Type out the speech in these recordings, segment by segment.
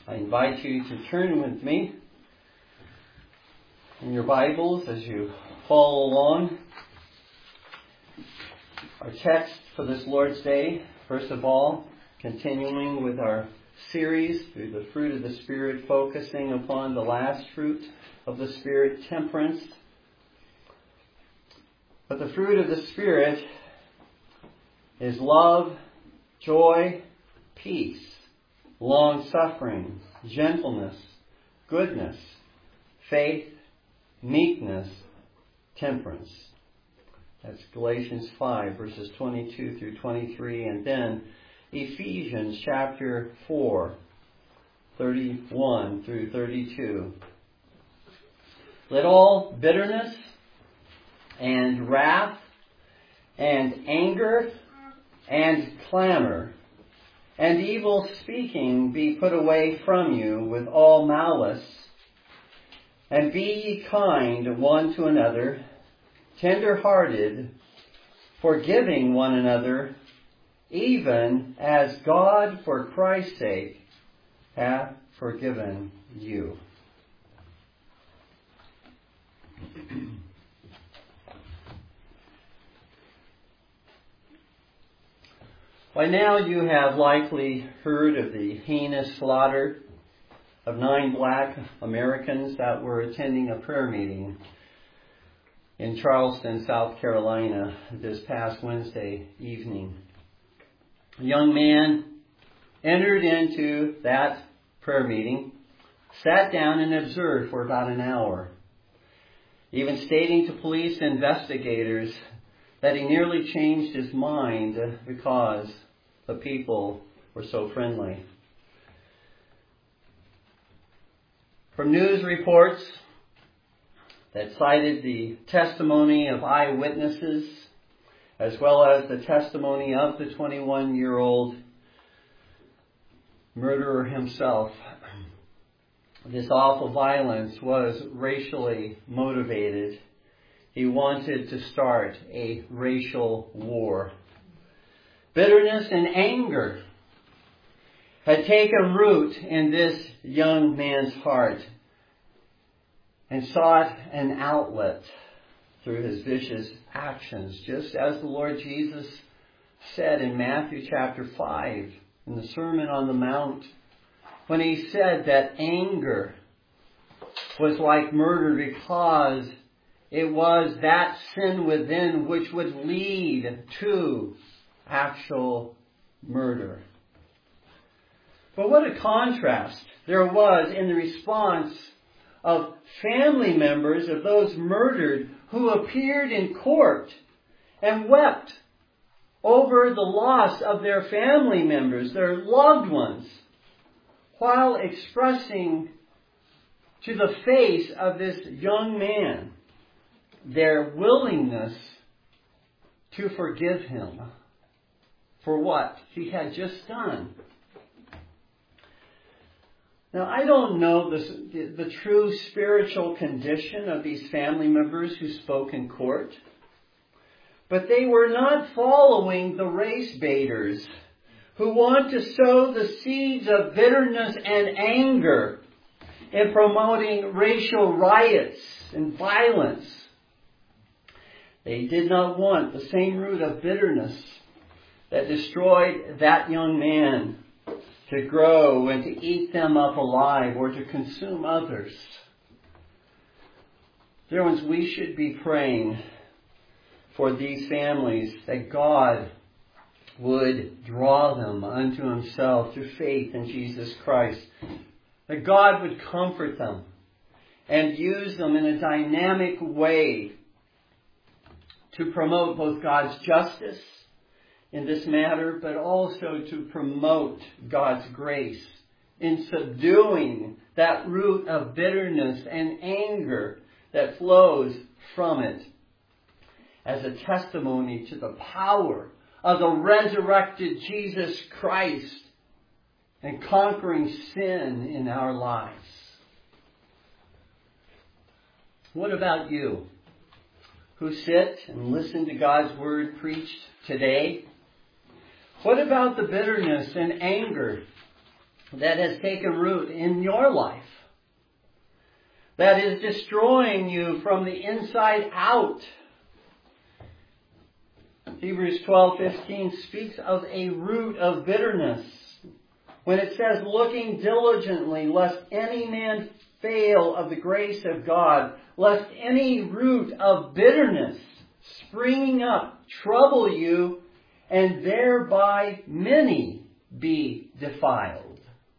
I invite you to turn with me in your Bibles as you follow along. Our text for this Lord's Day, first of all, continuing with our series through the fruit of the Spirit, focusing upon the last fruit of the Spirit, temperance. But the fruit of the Spirit is love, joy, peace, long-suffering, gentleness, goodness, faith, meekness, temperance. That's Galatians 5, verses 22 through 23, and then Ephesians chapter 4, 31 through 32. Let all bitterness and wrath and anger and clamor and evil speaking be put away from you with all malice. And be ye kind one to another, tender-hearted, forgiving one another, even as God for Christ's sake hath forgiven you. By now you have likely heard of the heinous slaughter of 9 black Americans that were attending a prayer meeting in Charleston, South Carolina this past Wednesday evening. A young man entered into that prayer meeting, sat down and observed for about an hour, even stating to police investigators that he nearly changed his mind because the people were so friendly. From news reports that cited the testimony of eyewitnesses, as well as the testimony of the 21-year-old murderer himself, this awful violence was racially motivated. He wanted to start a racial war. Bitterness and anger had taken root in this young man's heart and sought an outlet through his vicious actions, just as the Lord Jesus said in Matthew chapter 5 in the Sermon on the Mount, when he said that anger was like murder because it was that sin within which would lead to actual murder. But what a contrast there was in the response of family members of those murdered who appeared in court and wept over the loss of their family members, their loved ones, while expressing to the face of this young man their willingness to forgive him for what he had just done. Now, I don't know the true spiritual condition of these family members who spoke in court, but they were not following the race baiters who want to sow the seeds of bitterness and anger in promoting racial riots and violence. They did not want the same root of bitterness that destroyed that young man to grow and to eat them up alive or to consume others. Dear ones, we should be praying for these families that God would draw them unto himself through faith in Jesus Christ. That God would comfort them and use them in a dynamic way to promote both God's justice in this matter, but also to promote God's grace in subduing that root of bitterness and anger that flows from it as a testimony to the power of the resurrected Jesus Christ and conquering sin in our lives. What about you, who sit and listen to God's word preached today? What about the bitterness and anger that has taken root in your life, that is destroying you from the inside out. Hebrews 12:15 speaks of a root of bitterness. When it says, looking diligently, lest any man fail of the grace of God, lest any root of bitterness springing up trouble you, and thereby many be defiled.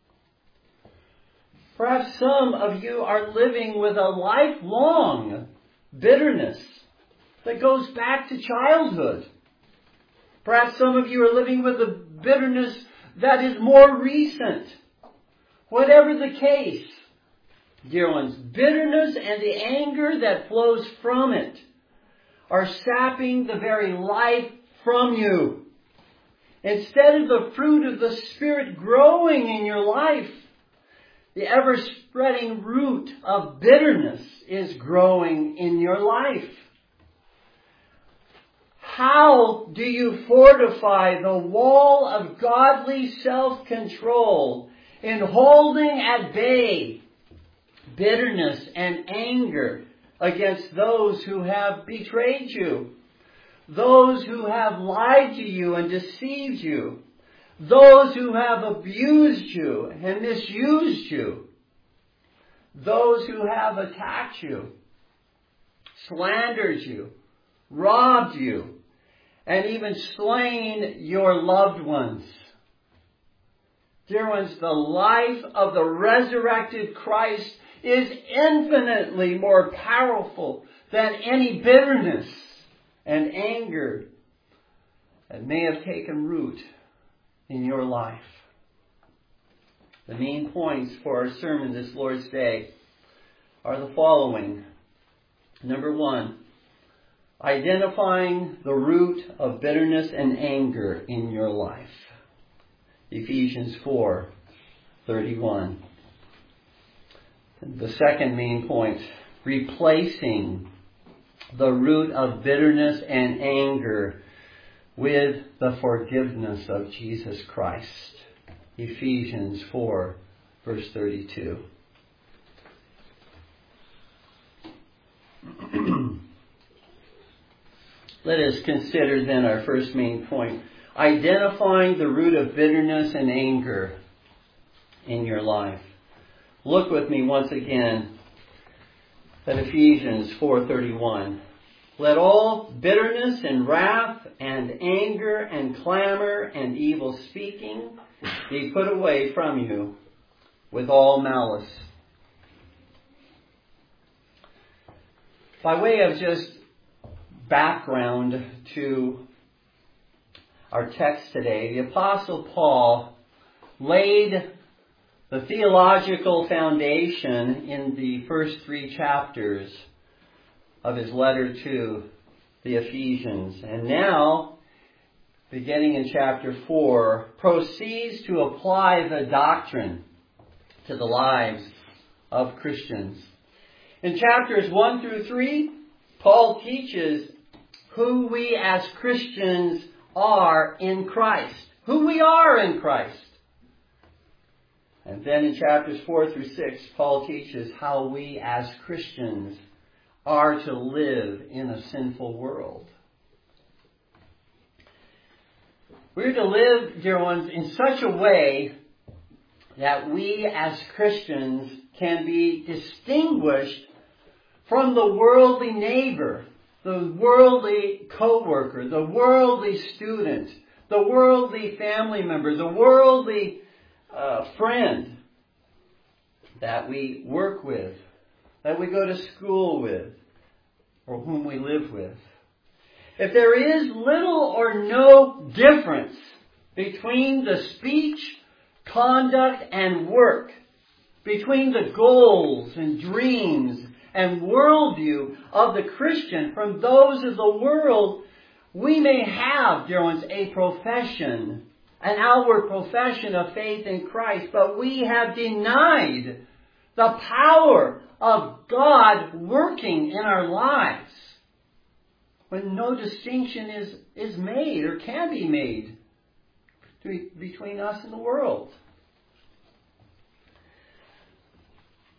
Perhaps some of you are living with a lifelong bitterness that goes back to childhood. Perhaps some of you are living with a bitterness that is more recent. Whatever the case, dear ones, bitterness and the anger that flows from it are sapping the very life from you. Instead of the fruit of the Spirit growing in your life, the ever-spreading root of bitterness is growing in your life. How do you fortify the wall of godly self-control in holding at bay bitterness and anger against those who have betrayed you, those who have lied to you and deceived you, those who have abused you and misused you, those who have attacked you, slandered you, robbed you, and even slain your loved ones? Dear ones, the life of the resurrected Christ is infinitely more powerful than any bitterness and anger that may have taken root in your life. The main points for our sermon this Lord's Day are the following. Number 1, identifying the root of bitterness and anger in your life. Ephesians 4:31. The second main point, replacing the root of bitterness and anger with the forgiveness of Jesus Christ. Ephesians 4:32. Let us consider then our first main point, identifying the root of bitterness and anger in your life. Look with me once again at Ephesians 4:31. Let all bitterness and wrath and anger and clamor and evil speaking be put away from you with all malice. By way of just background to our text today, the Apostle Paul laid the theological foundation in the first 3 chapters of his letter to the Ephesians. And now, beginning in chapter 4, proceeds to apply the doctrine to the lives of Christians. In chapters 1 through 3, Paul teaches who we as Christians are in Christ. Who we are in Christ. And then in chapters 4 through 6, Paul teaches how we as Christians are to live in a sinful world. We're to live, dear ones, in such a way that we as Christians can be distinguished from the worldly neighbor, the worldly co-worker, the worldly student, the worldly family member, the worldly friend that we work with, that we go to school with, or whom we live with. If there is little or no difference between the speech, conduct, and work, between the goals and dreams and worldview of the Christian from those of the world, we may have, dear ones, a profession, an outward profession of faith in Christ, but we have denied the power of God working in our lives when no distinction is made or can be made between us and the world.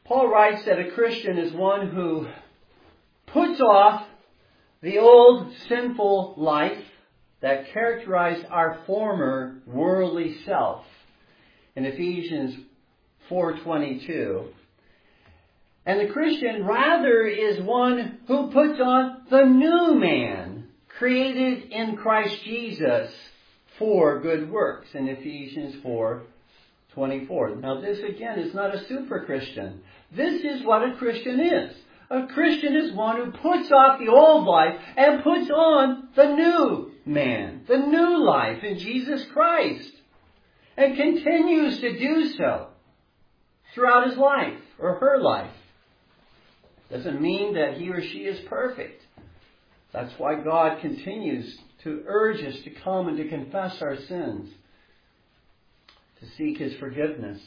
Paul writes that a Christian is one who puts off the old sinful life that characterized our former worldly self in Ephesians 4:22. And the Christian rather is one who puts on the new man, created in Christ Jesus for good works in Ephesians 4:24. Now this again is not a super Christian. This is what a Christian is. A Christian is one who puts off the old life and puts on the new man, the new life in Jesus Christ, and continues to do so throughout his life or her life. Doesn't mean that he or she is perfect. That's why God continues to urge us to come and to confess our sins, to seek His forgiveness.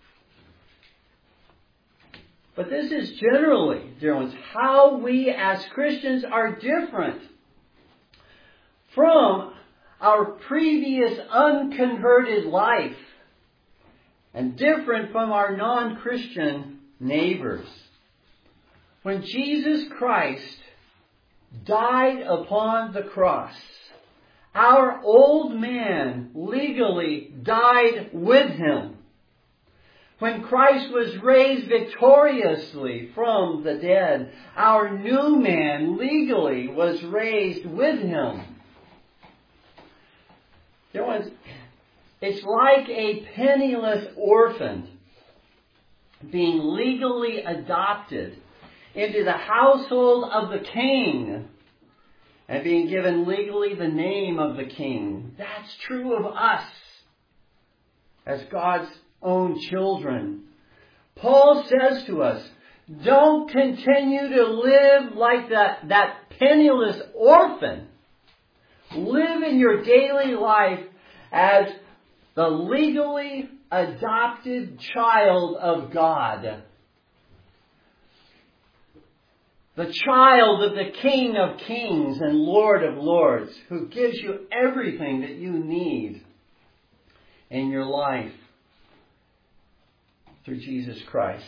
But this is generally, dear ones, how we as Christians are different from our previous unconverted life and different from our non-Christian neighbors. When Jesus Christ died upon the cross, our old man legally died with Him. When Christ was raised victoriously from the dead, our new man legally was raised with Him. Dear ones, it's like a penniless orphan being legally adopted into the household of the king and being given legally the name of the king. That's true of us as God's own children. Paul says to us, don't continue to live like that penniless orphan. Live in your daily life as the legally adopted child of God. The child of the King of Kings and Lord of Lords, who gives you everything that you need in your life through Jesus Christ.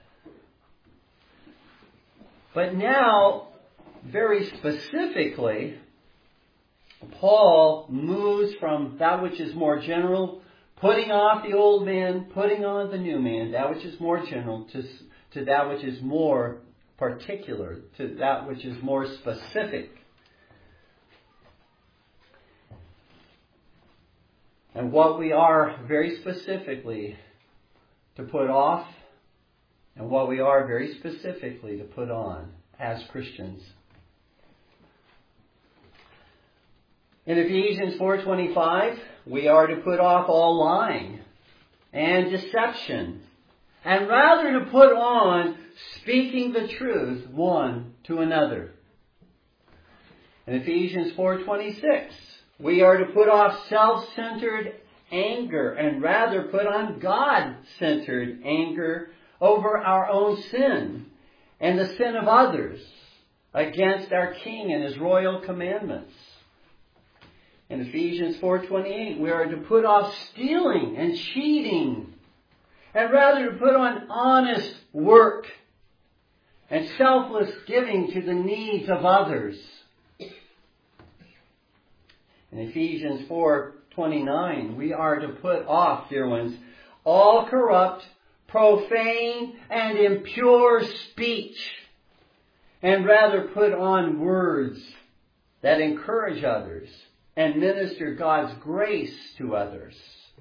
But now, very specifically, Paul moves from that which is more general, putting off the old man, putting on the new man, that which is more general, to that which is more particular, to that which is more specific. And what we are very specifically to put off, and what we are very specifically to put on as Christians. In Ephesians 4:25, we are to put off all lying and deception, and rather to put on speaking the truth one to another. In Ephesians 4:26, we are to put off self-centered anger and rather put on God-centered anger over our own sin and the sin of others against our King and His royal commandments. In Ephesians 4:28, we are to put off stealing and cheating and rather to put on honest work and selfless giving to the needs of others. In Ephesians 4:29, we are to put off, dear ones, all corrupt, profane, and impure speech, and rather put on words that encourage others and minister God's grace to others.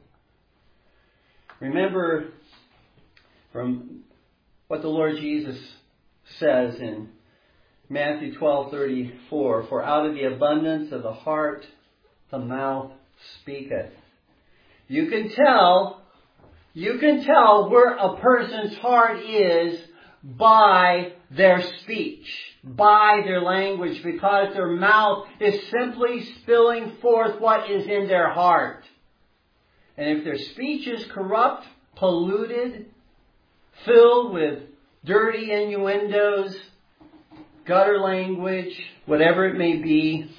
Remember from what the Lord Jesus says in Matthew 12:34, for out of the abundance of the heart the mouth speaketh. You can tell where a person's heart is by their speech, by their language, because their mouth is simply spilling forth what is in their heart. And if their speech is corrupt, polluted, filled with dirty innuendos, gutter language, whatever it may be,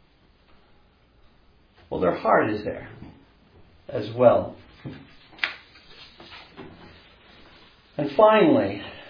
well, their heart is there as well. And finally,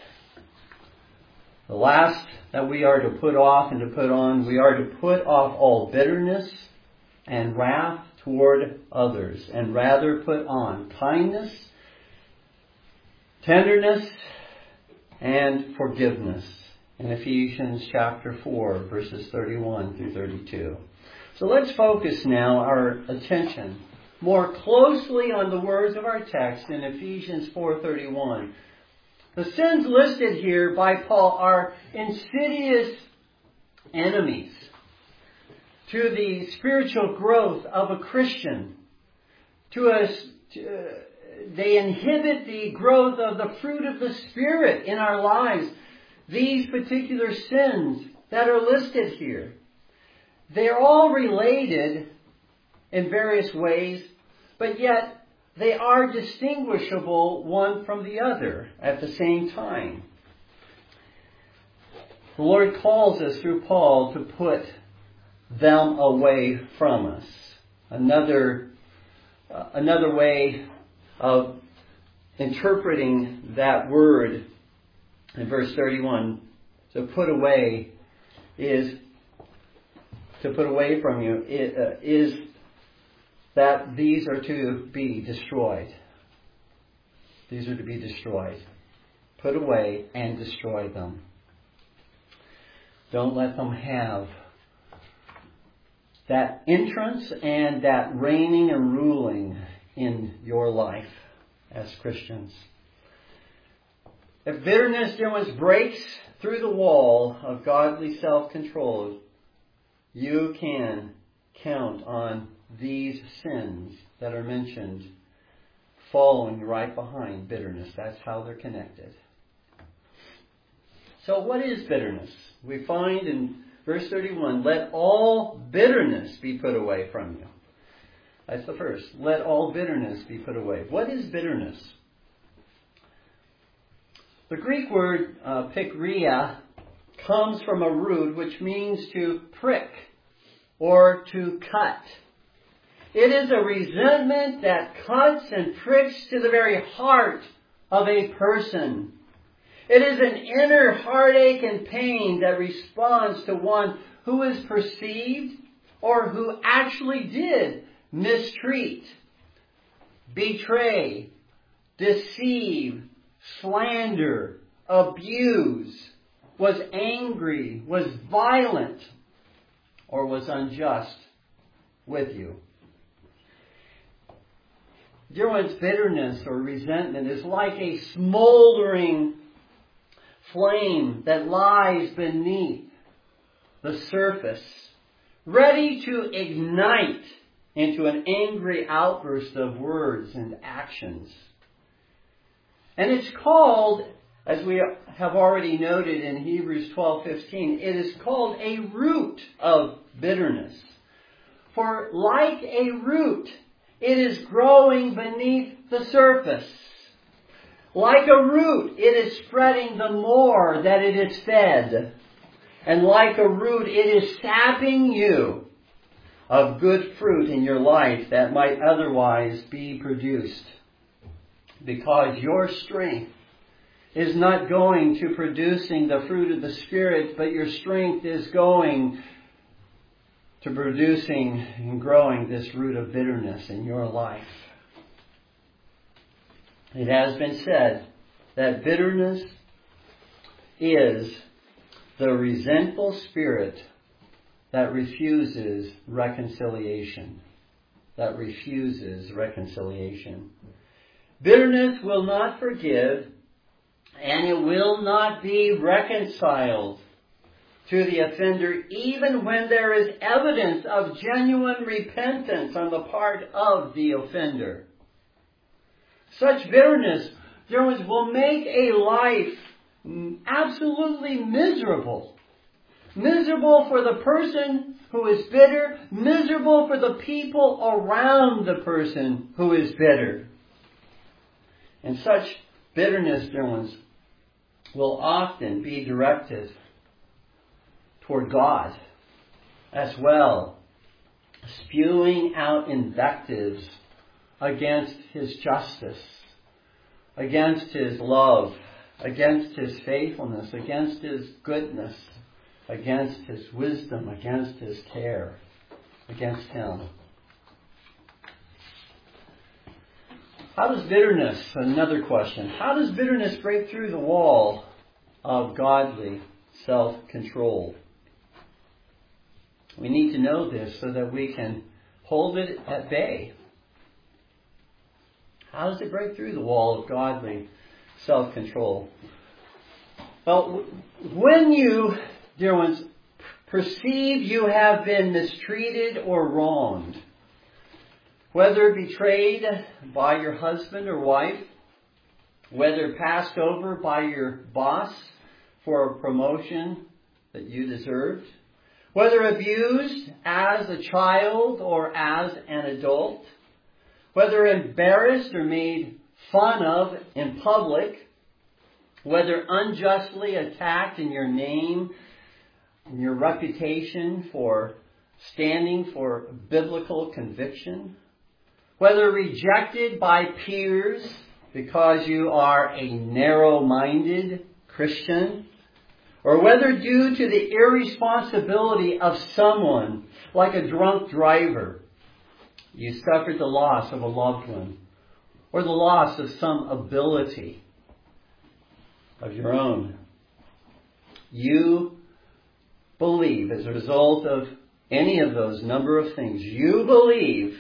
The last that we are to put off and to put on, we are to put off all bitterness and wrath toward others, and rather put on kindness, tenderness, and forgiveness. In Ephesians chapter 4, verses 31 through 32. So let's focus now our attention more closely on the words of our text in Ephesians 4:31. The sins listed here by Paul are insidious enemies to the spiritual growth of a Christian. They inhibit the growth of the fruit of the Spirit in our lives. These particular sins that are listed here, they're all related in various ways, but yet they are distinguishable one from the other at the same time. The Lord calls us through Paul to put them away from us. Another way of interpreting that word in verse 31, to put away is to put away from you, is that these are to be destroyed. These are to be destroyed. Put away and destroy them. Don't let them have that entrance and that reigning and ruling in your life as Christians. If bitterness, dear ones, breaks through the wall of godly self-control, you can count on these sins that are mentioned following right behind bitterness. That's how they're connected. So what is bitterness? We find in verse 31, let all bitterness be put away from you. That's the first. Let all bitterness be put away. What is bitterness? The Greek word pikria comes from a root which means to prick or to cut. It is a resentment that cuts and pricks to the very heart of a person. It is an inner heartache and pain that responds to one who is perceived or who actually did mistreat, betray, deceive, slander, abuse, was angry, was violent, or was unjust with you. Dear ones, bitterness or resentment is like a smoldering flame that lies beneath the surface, ready to ignite into an angry outburst of words and actions. And it's called, as we have already noted in Hebrews 12:15, it is called a root of bitterness. For like a root, it is growing beneath the surface. Like a root, it is spreading the more that it is fed. And like a root, it is sapping you of good fruit in your life that might otherwise be produced. Because your strength is not going to producing the fruit of the Spirit, but your strength is going to producing and growing this root of bitterness in your life. It has been said that bitterness is the resentful spirit that refuses reconciliation. That refuses reconciliation. Bitterness will not forgive, and it will not be reconciled to the offender, even when there is evidence of genuine repentance on the part of the offender. Such bitterness, dear ones, will make a life absolutely miserable. Miserable for the person who is bitter, miserable for the people around the person who is bitter. And such bitterness, dear ones, will often be directed toward God as well, spewing out invectives against His justice, against His love, against His faithfulness, against His goodness, against His wisdom, against His care, against Him. How does bitterness, another question, how does bitterness break through the wall of godly self-control? We need to know this so that we can hold it at bay. How does it break through the wall of godly self-control? Well, when you, dear ones, perceive you have been mistreated or wronged, whether betrayed by your husband or wife, whether passed over by your boss for a promotion that you deserved, whether abused as a child or as an adult, whether embarrassed or made fun of in public, whether unjustly attacked in your name, in your reputation for standing for biblical conviction, whether rejected by peers because you are a narrow-minded Christian, or whether due to the irresponsibility of someone, like a drunk driver, you suffered the loss of a loved one, or the loss of some ability of your own. You believe, as a result of any of those number of things, you believe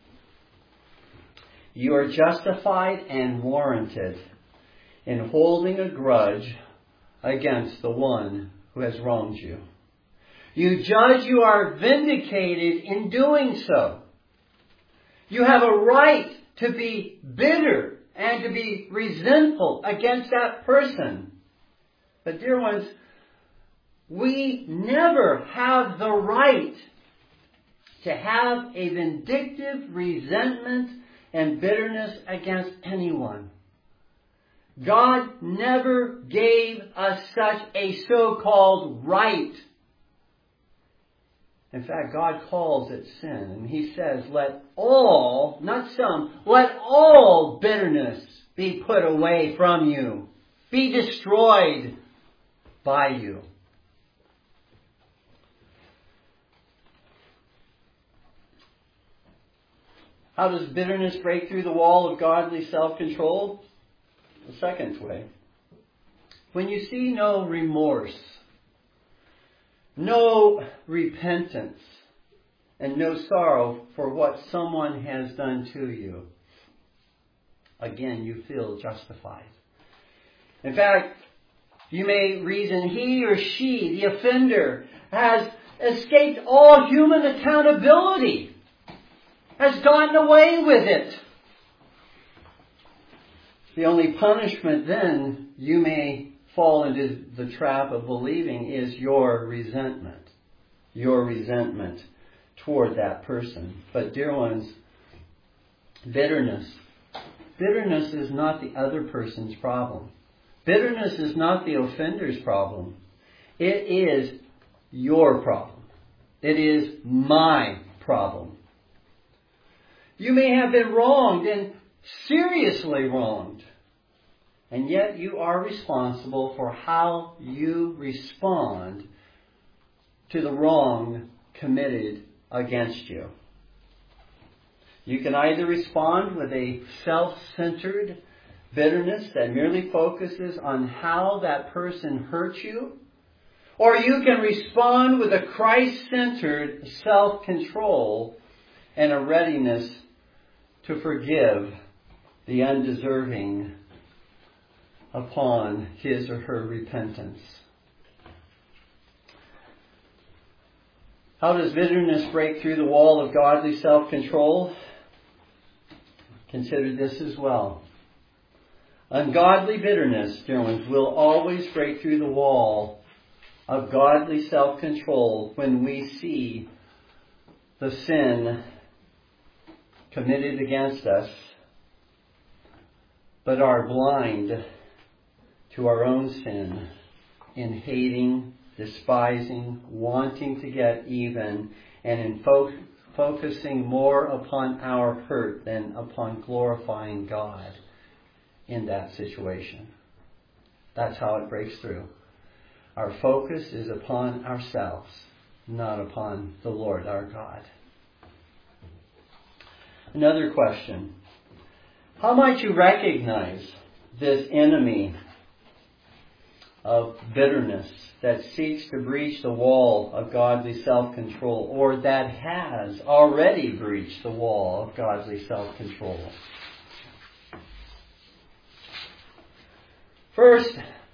you are justified and warranted in holding a grudge against the one who has wronged you. You judge you are vindicated in doing so. You have a right to be bitter and to be resentful against that person. But dear ones, we never have the right to have a vindictive resentment and bitterness against anyone. God never gave us such a so-called right. In fact, God calls it sin. And He says, let all, not some, let all bitterness be put away from you. Be destroyed by you. How does bitterness break through the wall of godly self-control? The second way. When you see no remorse, no repentance, and no sorrow for what someone has done to you, again, you feel justified. In fact, you may reason he or she, the offender, has escaped all human accountability, has gotten away with it. The only punishment then you may fall into the trap of believing is your resentment toward that person. But dear ones, bitterness is not the other person's problem. Bitterness is not the offender's problem. It is your problem. It is my problem. You may have been wronged and seriously wronged. And yet you are responsible for how you respond to the wrong committed against you. You can either respond with a self-centered bitterness that merely focuses on how that person hurt you, or you can respond with a Christ-centered self-control and a readiness to forgive the undeserving upon his or her repentance. How does bitterness break through the wall of godly self-control? Consider this as well. Ungodly bitterness, dear ones, will always break through the wall of godly self-control when we see the sin committed against us, but are blind to our own sin in hating, despising, wanting to get even, and in focusing more upon our hurt than upon glorifying God in that situation. That's how it breaks through. Our focus is upon ourselves, not upon the Lord our God. Another question. How might you recognize this enemy of bitterness that seeks to breach the wall of godly self-control, or that has already breached the wall of godly self-control? First,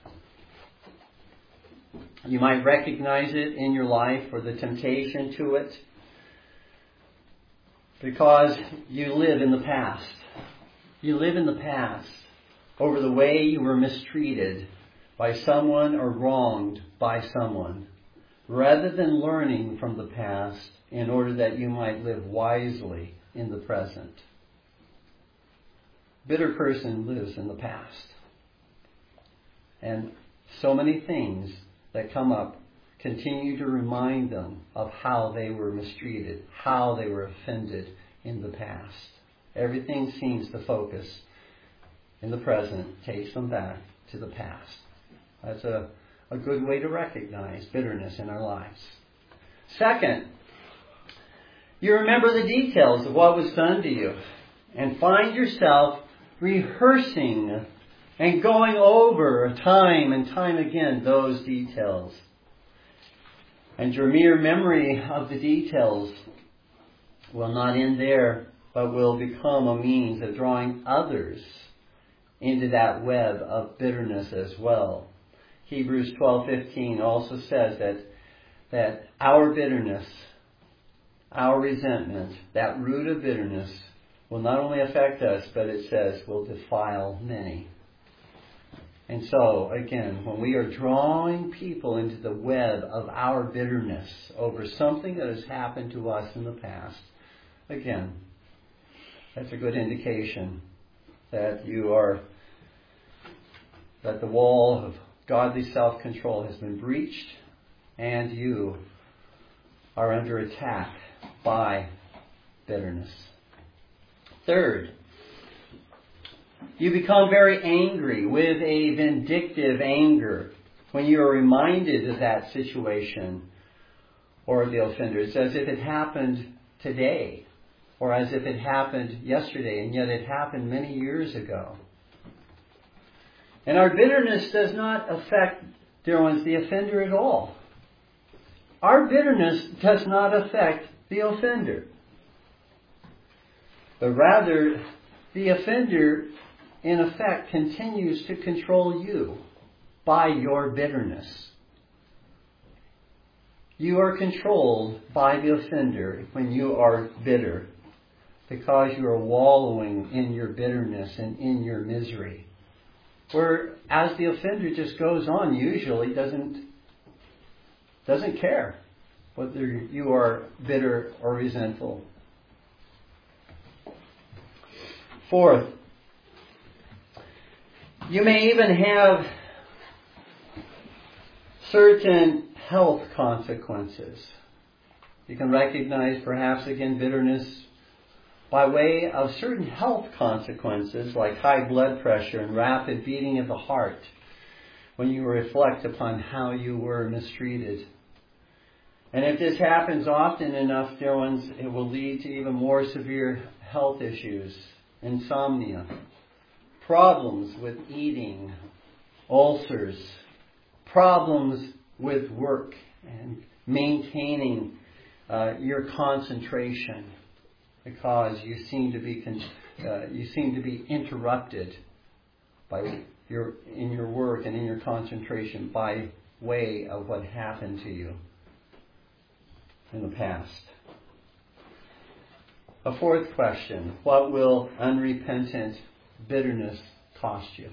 you might recognize it in your life, or the temptation to it, because you live in the past. You live in the past over the way you were mistreated by someone or wronged by someone, rather than learning from the past in order that you might live wisely in the present. Bitter person lives in the past. And so many things that come up continue to remind them of how they were mistreated, how they were offended in the past. Everything seems to focus in the present, takes them back to the past. That's a good way to recognize bitterness in our lives. Second, you remember the details of what was done to you and find yourself rehearsing and going over time and time again those details. And your mere memory of the details will not end there, but will become a means of drawing others into that web of bitterness as well. Hebrews 12:15 also says that our bitterness, our resentment, that root of bitterness will not only affect us, but it says will defile many. And so, again, when we are drawing people into the web of our bitterness over something that has happened to us in the past, again, that's a good indication that that the wall of godly self-control has been breached and you are under attack by bitterness. Third, you become very angry with a vindictive anger when you are reminded of that situation or the offender. It's as if it happened today or as if it happened yesterday, and yet it happened many years ago. And our bitterness does not affect, dear ones, the offender at all. Our bitterness does not affect the offender. But rather, the offender, in effect, continues to control you by your bitterness. You are controlled by the offender when you are bitter, because you are wallowing in your bitterness and in your misery. Whereas the offender just goes on, usually doesn't care whether you are bitter or resentful. Fourth, you may even have certain health consequences. You can recognize perhaps again bitterness by way of certain health consequences like high blood pressure and rapid beating of the heart when you reflect upon how you were mistreated. And if this happens often enough, dear ones, it will lead to even more severe health issues, insomnia, problems with eating, ulcers, problems with work and maintaining your concentration, because you seem to be interrupted in your work and in your concentration by way of what happened to you in the past. A fourth question: what will unrepentant bitterness cost you?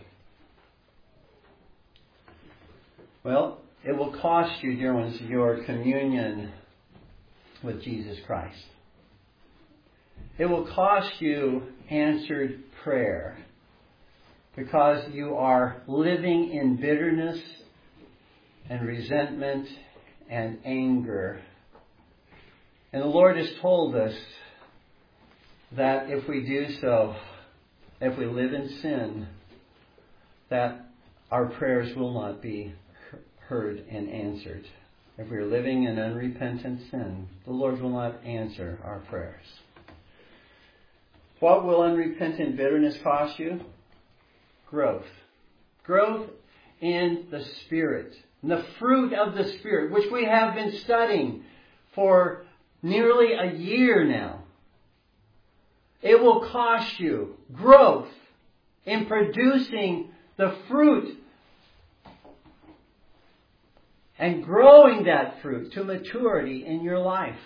Well, it will cost you, dear ones, your communion with Jesus Christ. It will cost you answered prayer, because you are living in bitterness and resentment and anger. And the Lord has told us that if we do so, if we live in sin, that our prayers will not be heard and answered. If we are living in unrepentant sin, the Lord will not answer our prayers. What will unrepentant bitterness cost you? Growth. Growth in the Spirit. And the fruit of the Spirit, which we have been studying for nearly a year now. It will cost you growth in producing the fruit and growing that fruit to maturity in your life.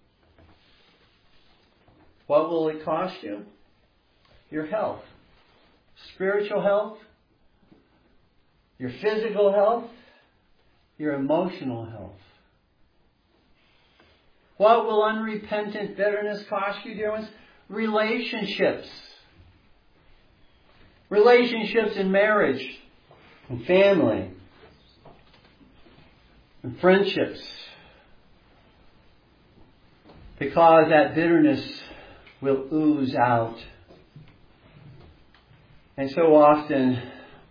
What will it cost you? Your health. Spiritual health, your physical health, your emotional health. What will unrepentant bitterness cost you, dear ones? Relationships. Relationships in marriage and family and friendships. Because that bitterness will ooze out. And so often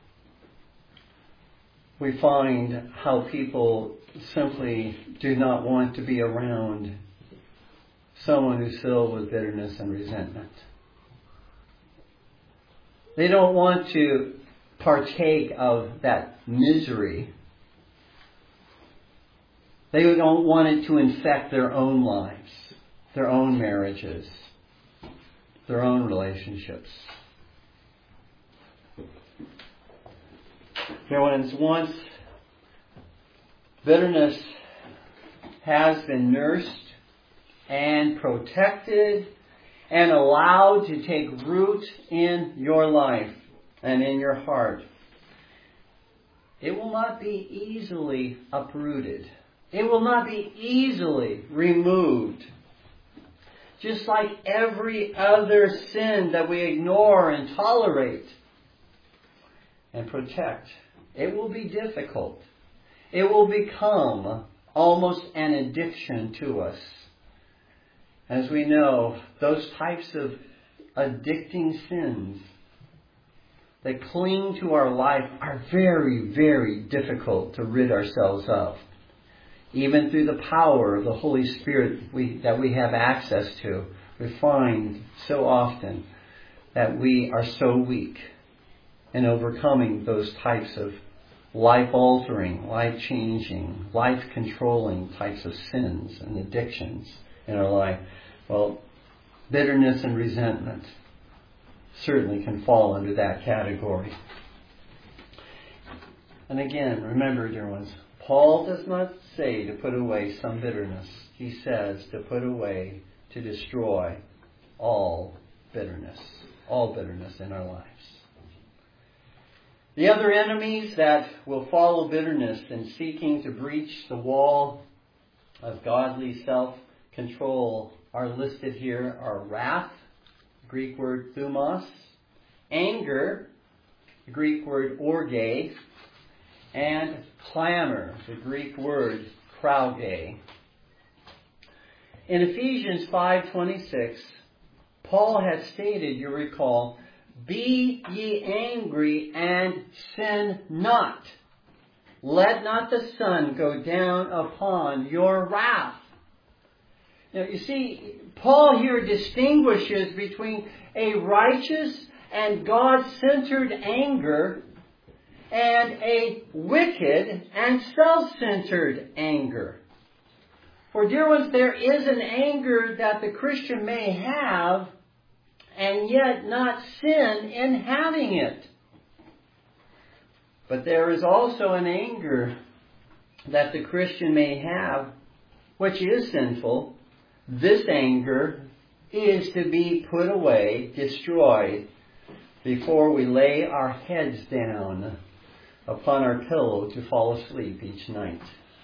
we find how people simply do not want to be around someone who's filled with bitterness and resentment. They don't want to partake of that misery. They don't want it to infect their own lives, their own marriages, their own relationships. Dear ones, once bitterness has been nursed and protected and allowed to take root in your life and in your heart, it will not be easily uprooted. It will not be easily removed. Just like every other sin that we ignore and tolerate and protect, it will be difficult. It will become almost an addiction to us. As we know, those types of addicting sins that cling to our life are very, very difficult to rid ourselves of. Even through the power of the Holy Spirit that we have access to, we find so often that we are so weak in overcoming those types of life-altering, life-changing, life-controlling types of sins and addictions in our life. Well, bitterness and resentment certainly can fall under that category. And again, remember, dear ones, Paul does not say to put away some bitterness. He says to put away, to destroy all bitterness in our lives. The other enemies that will follow bitterness in seeking to breach the wall of godly self-control are listed here are wrath, Greek word thumos, anger, the Greek word orge, and clamor, the Greek word krauge. In Ephesians 5:26, Paul had stated, you recall, "Be ye angry and sin not. Let not the sun go down upon your wrath." Now you see, Paul here distinguishes between a righteous and God-centered anger and a wicked and self-centered anger. For dear ones, there is an anger that the Christian may have and yet not sin in having it. But there is also an anger that the Christian may have which is sinful. This anger is to be put away, destroyed, before we lay our heads down upon our pillow to fall asleep each night.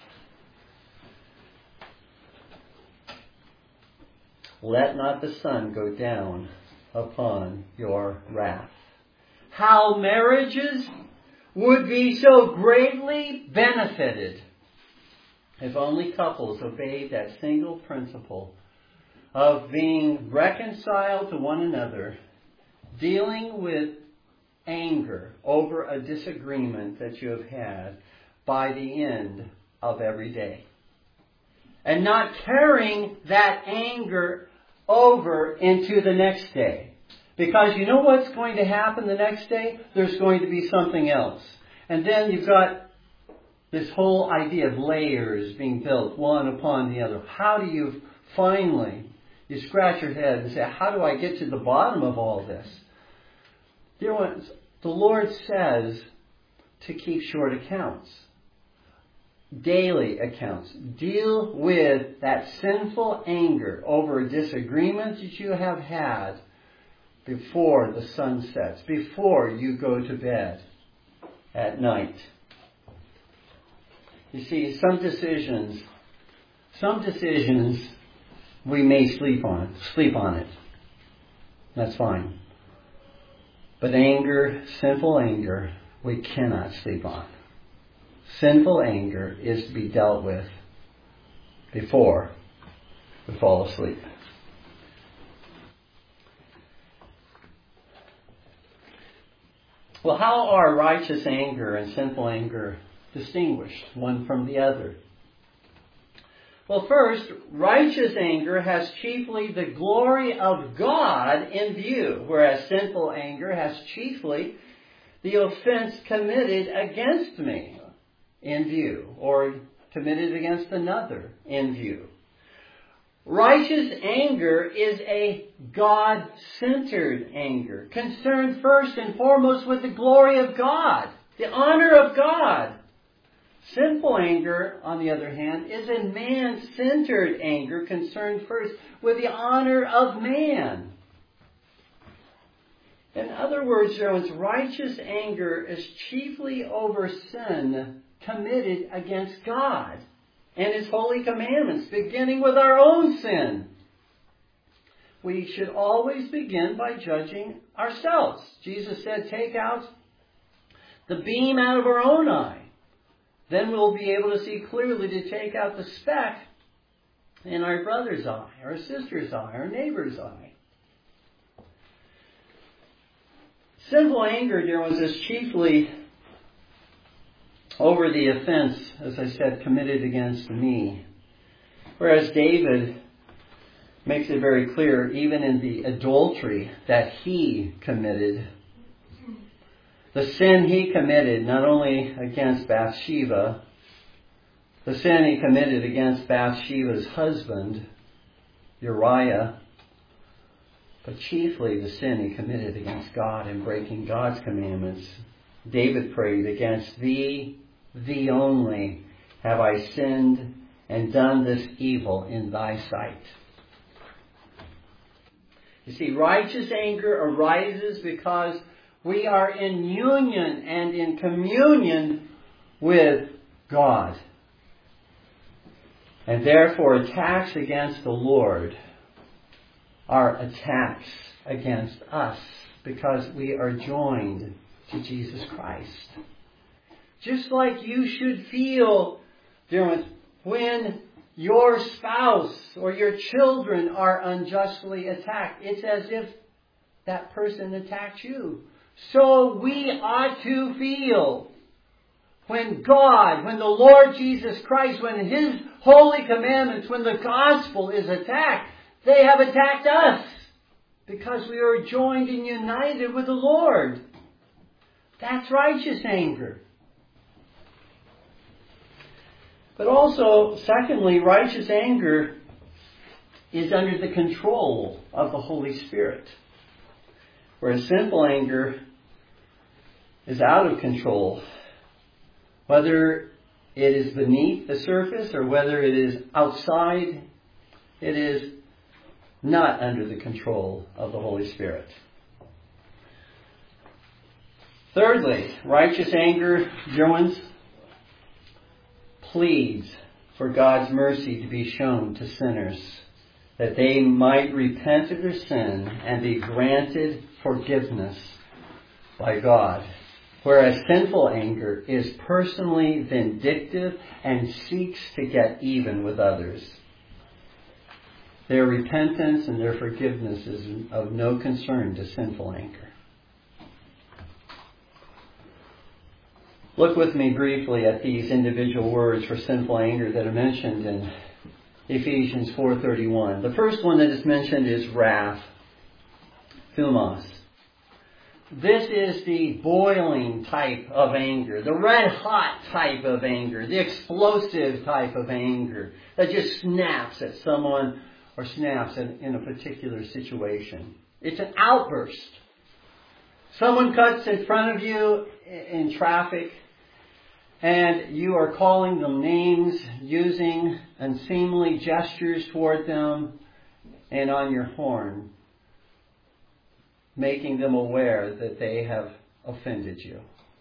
Let not the sun go down upon your wrath. How marriages would be so greatly benefited if only couples obeyed that single principle of being reconciled to one another, dealing with anger over a disagreement that you have had by the end of every day. And not carrying that anger over into the next day. Because you know what's going to happen the next day? There's going to be something else. And then you've got this whole idea of layers being built one upon the other. How do you finally, you scratch your head and say, how do I get to the bottom of all this? Dear ones, the Lord says to keep short accounts. Daily accounts. Deal with that sinful anger over a disagreement that you have had before the sun sets, before you go to bed at night. You see, some decisions we may sleep on it. That's fine. But anger, sinful anger, we cannot sleep on. Sinful anger is to be dealt with before we fall asleep. Well, how are righteous anger and sinful anger distinguished one from the other? Well, first, righteous anger has chiefly the glory of God in view, whereas sinful anger has chiefly the offense committed against me in view, or committed against another in view. Righteous anger is a God-centered anger, concerned first and foremost with the glory of God, the honor of God. Sinful anger, on the other hand, is a man-centered anger, concerned first with the honor of man. In other words, righteous anger is chiefly over sin committed against God and His holy commandments, beginning with our own sin. We should always begin by judging ourselves. Jesus said, take out the beam out of our own eye. Then we'll be able to see clearly to take out the speck in our brother's eye, our sister's eye, our neighbor's eye. Sinful anger, dear ones, is chiefly over the offense, as I said, committed against me. Whereas David makes it very clear, even in the adultery that he committed, the sin he committed not only against Bathsheba, the sin he committed against Bathsheba's husband, Uriah, but chiefly the sin he committed against God in breaking God's commandments. David prayed, against thee only have I sinned and done this evil in thy sight. You see, righteous anger arises because we are in union and in communion with God. And therefore attacks against the Lord are attacks against us because we are joined to Jesus Christ. Just like you should feel, dear ones, when your spouse or your children are unjustly attacked. It's as if that person attacked you. So we ought to feel when God, when the Lord Jesus Christ, when His holy commandments, when the gospel is attacked, they have attacked us because we are joined and united with the Lord. That's righteous anger. But also, secondly, righteous anger is under the control of the Holy Spirit. Whereas sinful anger is out of control. Whether it is beneath the surface or whether it is outside, it is not under the control of the Holy Spirit. Thirdly, righteous anger, dear ones, pleads for God's mercy to be shown to sinners, that they might repent of their sin and be granted forgiveness by God. Whereas sinful anger is personally vindictive and seeks to get even with others. Their repentance and their forgiveness is of no concern to sinful anger. Look with me briefly at these individual words for sinful anger that are mentioned in Ephesians 4:31. The first one that is mentioned is wrath, thumos. This is the boiling type of anger, the red-hot type of anger, the explosive type of anger that just snaps at someone or snaps in a particular situation. It's an outburst. Someone cuts in front of you in traffic, and you are calling them names, using unseemly gestures toward them, and on your horn, making them aware that they have offended you.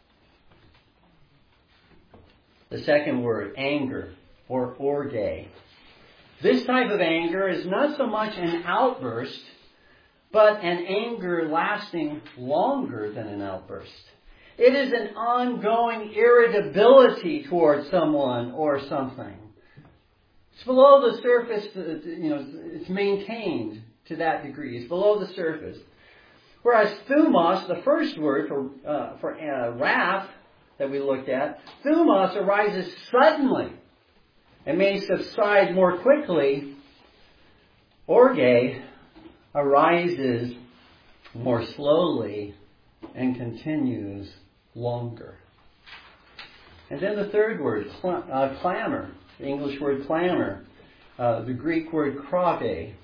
The second word, anger, or orge. This type of anger is not so much an outburst, but an anger lasting longer than an outburst. It is an ongoing irritability towards someone or something. It's below the surface, it's maintained to that degree. It's below the surface. Whereas thumos, the first word for wrath that we looked at, thumos arises suddenly and may subside more quickly. Orge arises more slowly and continues longer. And then the third word, clamor, the English word clamor, the Greek word krage.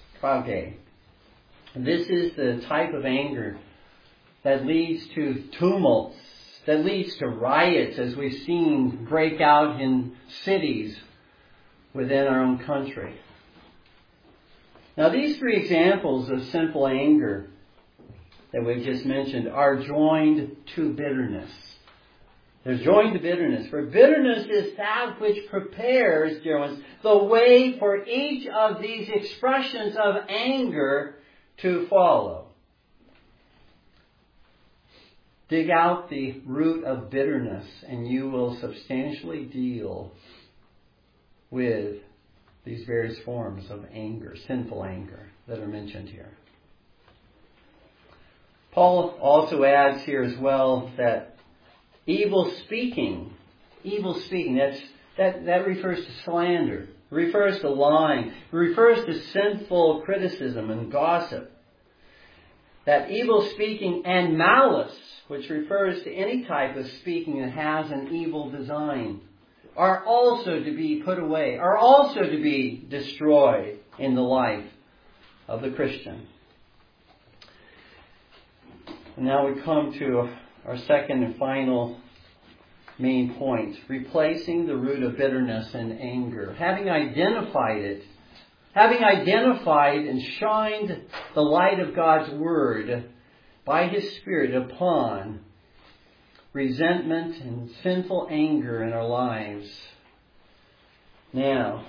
This is the type of anger that leads to tumults, that leads to riots, as we've seen break out in cities within our own country. Now, these three examples of sinful anger that we've just mentioned are joined to bitterness. They're joined to bitterness. For bitterness is that which prepares, dear ones, the way for each of these expressions of anger to follow. Dig out the root of bitterness and you will substantially deal with these various forms of anger, sinful anger that are mentioned here. Paul also adds here as well that evil speaking, that refers to slander. It refers to lying. It refers to sinful criticism and gossip. That evil speaking and malice, which refers to any type of speaking that has an evil design, are also to be put away, are also to be destroyed in the life of the Christian. And now we come to our second and final main point, replacing the root of bitterness and anger. Having identified it, having identified and shined the light of God's Word by His Spirit upon resentment and sinful anger in our lives, now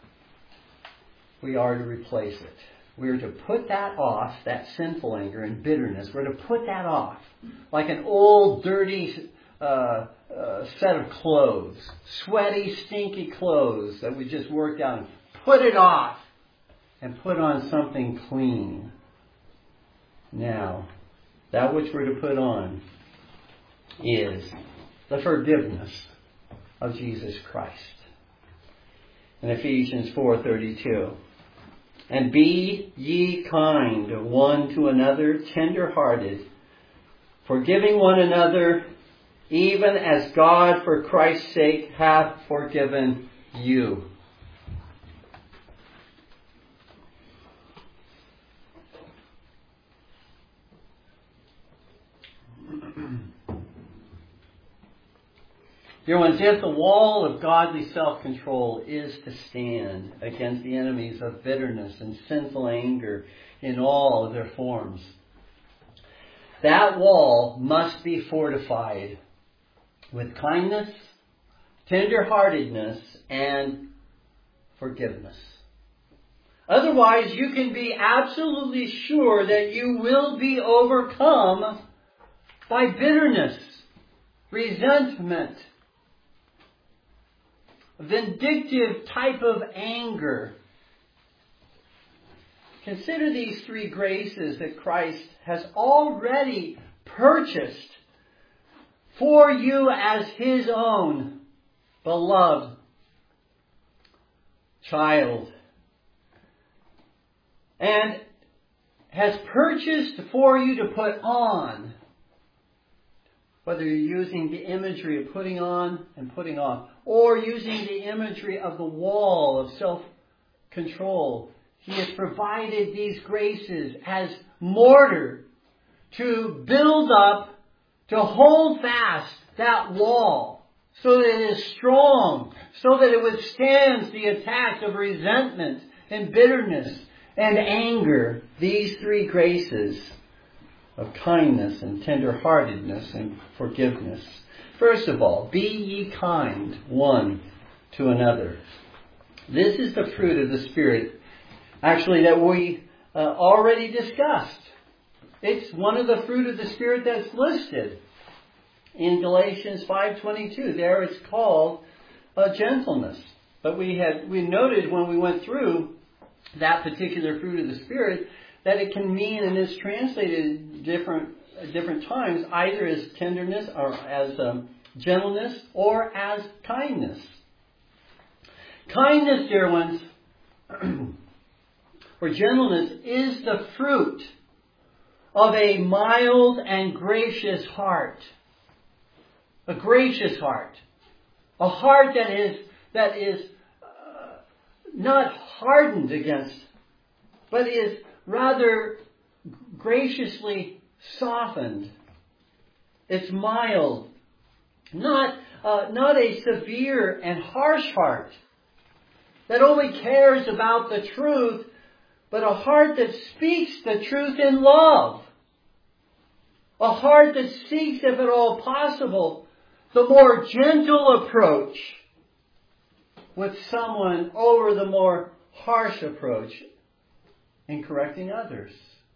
we are to replace it. We are to put that off, that sinful anger and bitterness. We're to put that off like an old, dirty set of clothes, sweaty, stinky clothes that we just worked out. Put it off and put on something clean. Now, that which we're to put on is the forgiveness of Jesus Christ. In Ephesians 4:32, and be ye kind one to another, tender-hearted, forgiving one another, even as God for Christ's sake hath forgiven you. Dear ones, if the wall of godly self-control is to stand against the enemies of bitterness and sinful anger in all of their forms, that wall must be fortified with kindness, tenderheartedness, and forgiveness. Otherwise, you can be absolutely sure that you will be overcome by bitterness, resentment, vindictive type of anger. Consider these three graces that Christ has already purchased for you as His own beloved child, and has purchased for you to put on. Whether you're using the imagery of putting on and putting off, or using the imagery of the wall of self-control, He has provided these graces as mortar to build up, to hold fast that wall, so that it is strong, so that it withstands the attacks of resentment and bitterness and anger. These three graces of kindness and tenderheartedness and forgiveness. First of all, be ye kind one to another. This is the fruit of the Spirit, actually, that we already discussed. It's one of the fruit of the Spirit that's listed in Galatians 5:22. There it's called gentleness. But we noted when we went through that particular fruit of the Spirit that it can mean, and is translated different times, either as tenderness or as gentleness or as kindness. Kindness, dear ones, or gentleness, is the fruit of a mild and gracious heart. A gracious heart. A heart that is not hardened against, but is rather graciously softened. It's mild. Not a severe and harsh heart that only cares about the truth, but a heart that speaks the truth in love. A heart that seeks, if at all possible, the more gentle approach with someone over the more harsh approach in correcting others.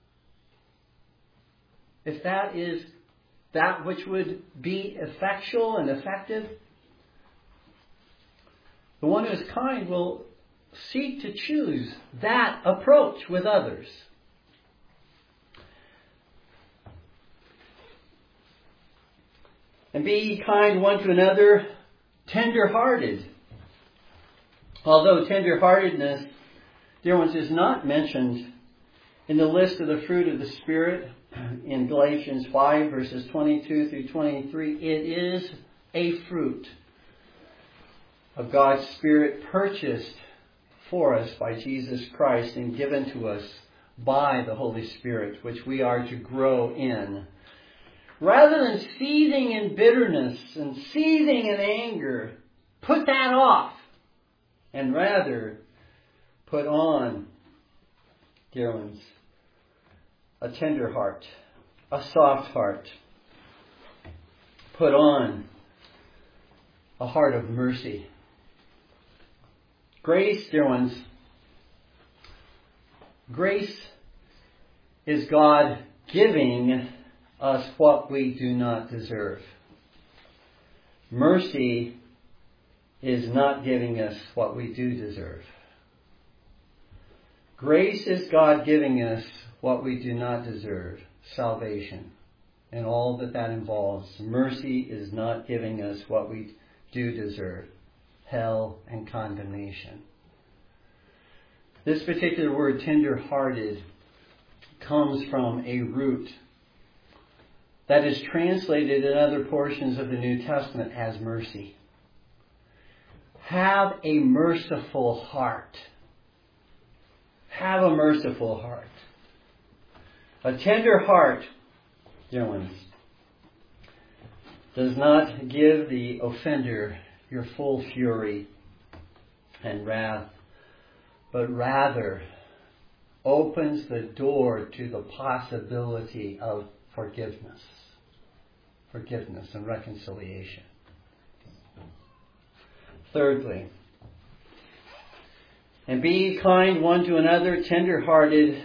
If that is that which would be effectual and effective, the one who is kind will seek to choose that approach with others. And be ye kind one to another, tender-hearted. Although tender-heartedness, dear ones, is not mentioned in the list of the fruit of the Spirit in Galatians 5 verses 22 through 23, it is a fruit of God's Spirit purchased for us by Jesus Christ and given to us by the Holy Spirit, which we are to grow in. Rather than seething in bitterness and seething in anger, put that off. And rather, put on, dear ones, a tender heart, a soft heart. Put on a heart of mercy. Grace, dear ones, grace is God giving us what we do not deserve. Mercy is not giving us what we do deserve. Grace is God giving us what we do not deserve, salvation, and all that involves. Mercy is not giving us what we do deserve, hell and condemnation. This particular word, tender-hearted, comes from a root that is translated in other portions of the New Testament as mercy. Have a merciful heart. Have a merciful heart. A tender heart, dear ones, does not give the offender your full fury and wrath, but rather opens the door to the possibility of forgiveness and reconciliation. Thirdly, and be kind one to another, tender-hearted,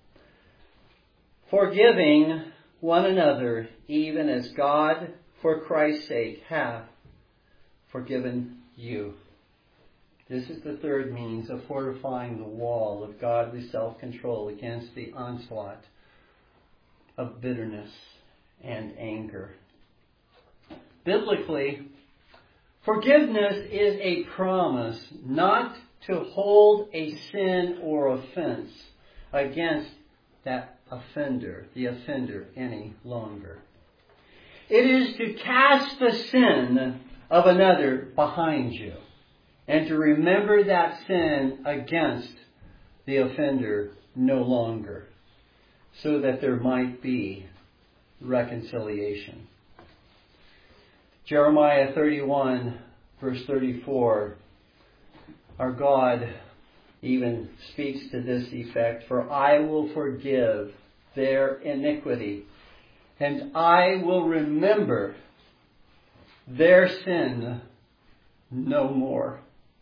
forgiving one another, even as God, for Christ's sake, hath forgiven you. This is the third means of fortifying the wall of godly self-control against the onslaught of bitterness and anger. biblically, forgiveness is a promise not to hold a sin or offense against that offender, the offender, any longer. It is to cast the sin of another behind you and to remember that sin against the offender no longer, so that there might be reconciliation. Jeremiah 31, verse 34, our God even speaks to this effect, "For I will forgive their iniquity, and I will remember their sin no more."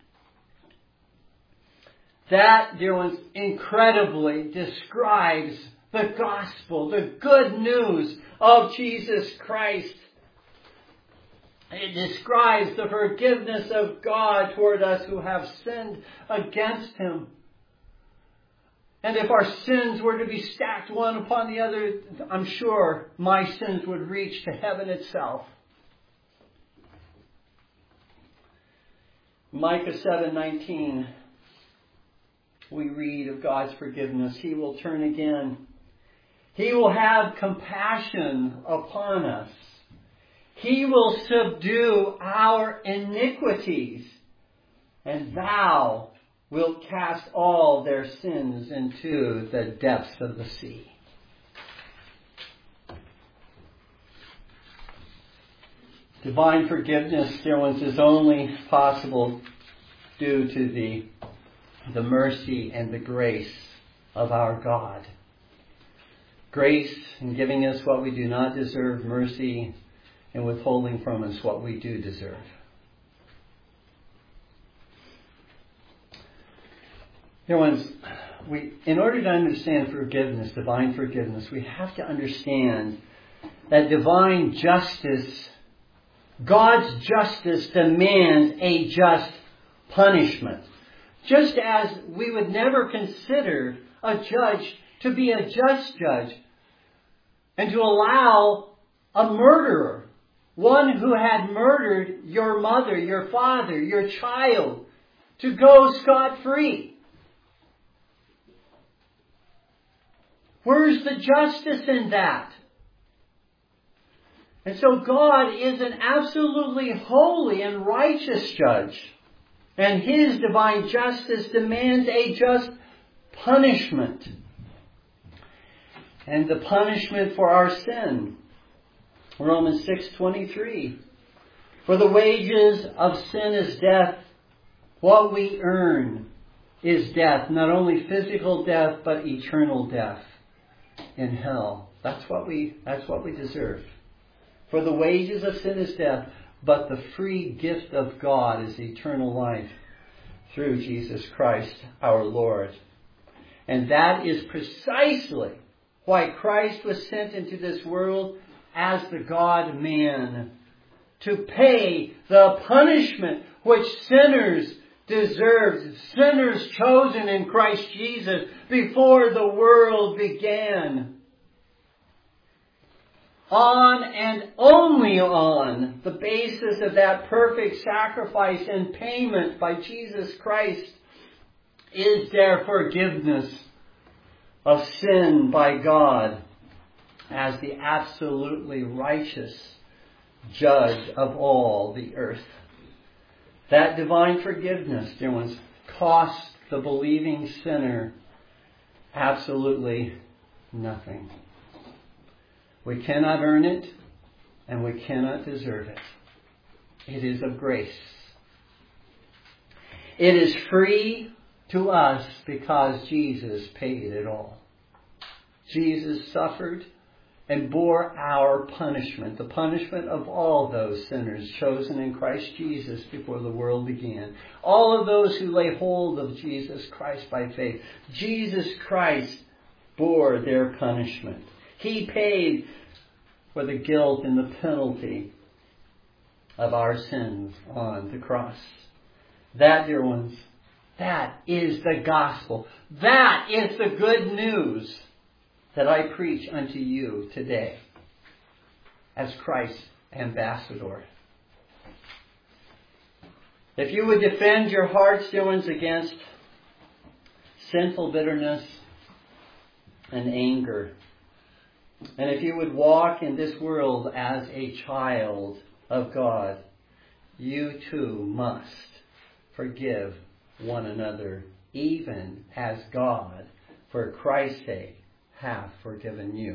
That, dear ones, incredibly describes the gospel, the good news of Jesus Christ. It describes the forgiveness of God toward us who have sinned against Him. And if our sins were to be stacked one upon the other, I'm sure my sins would reach to heaven itself. Micah 7:19, we read of God's forgiveness. He will turn again. He will have compassion upon us. He will subdue our iniquities, and thou wilt cast all their sins into the depths of the sea. Divine forgiveness, dear ones, is only possible due to the mercy and the grace of our God. Grace in giving us what we do not deserve, mercy in withholding from us what we do deserve. Dear ones, in order to understand forgiveness, divine forgiveness, we have to understand that divine justice, God's justice, demands a just punishment. Just as we would never consider a judge to be a just judge and to allow a murderer, one who had murdered your mother, your father, your child, to go scot-free. Where's the justice in that? And so God is an absolutely holy and righteous judge. And His divine justice demands a just punishment. And the punishment for our sin. Romans 6:23. For the wages of sin is death. What we earn is death. Not only physical death, but eternal death in hell. That's what we deserve. For the wages of sin is death, but the free gift of God is eternal life through Jesus Christ our Lord. And that is precisely why Christ was sent into this world as the God-man, to pay the punishment which sinners deserved, sinners chosen in Christ Jesus before the world began. On and only on the basis of that perfect sacrifice and payment by Jesus Christ is there forgiveness of sin by God as the absolutely righteous judge of all the earth. That divine forgiveness, dear ones, costs the believing sinner absolutely nothing. We cannot earn it, and we cannot deserve it. It is of grace. It is free to us because Jesus paid it all. Jesus suffered and bore our punishment, the punishment of all those sinners chosen in Christ Jesus before the world began. All of those who lay hold of Jesus Christ by faith. Jesus Christ bore their punishment. He paid for the guilt and the penalty of our sins on the cross. That, dear ones, that is the gospel. That is the good news that I preach unto you today, as Christ ambassador. If you would defend your hearts, dear ones, against sinful bitterness and anger, and if you would walk in this world as a child of God, you too must forgive one another, even as God, for Christ's sake, hath forgiven you.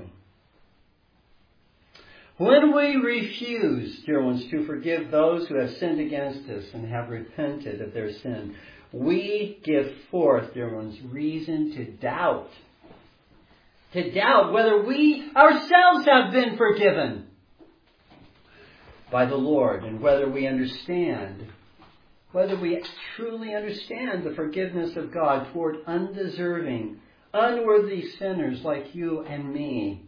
When we refuse, dear ones, to forgive those who have sinned against us and have repented of their sin, we give forth, dear ones, reason to doubt. To doubt whether we ourselves have been forgiven by the Lord, and whether we truly understand the forgiveness of God toward undeserving, unworthy sinners like you and me.